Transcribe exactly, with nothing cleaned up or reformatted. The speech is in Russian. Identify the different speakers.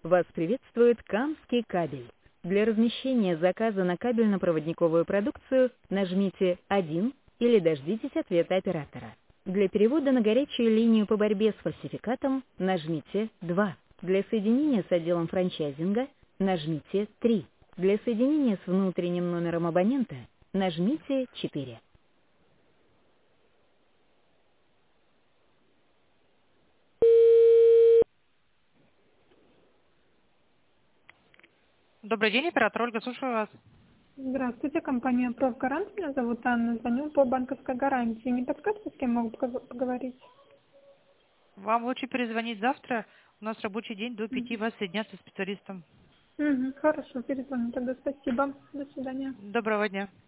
Speaker 1: Вас приветствует Камский кабель. Для размещения заказа на кабельно-проводниковую продукцию нажмите один или дождитесь ответа оператора. Для перевода на горячую линию по борьбе с фальсификатом нажмите два. Для соединения с отделом франчайзинга нажмите три. Для соединения с внутренним номером абонента нажмите четыре.
Speaker 2: Добрый день, оператор Ольга, слушаю вас.
Speaker 3: Здравствуйте, компания «Профгарант». Меня зовут Анна. Звоню по банковской гарантии. Не подскажете, с кем могу пог- поговорить?
Speaker 2: Вам лучше перезвонить завтра. У нас рабочий день до пяти, вас соединят со специалистом.
Speaker 3: Угу, хорошо, перезвоню тогда. Спасибо. До свидания.
Speaker 2: Доброго дня.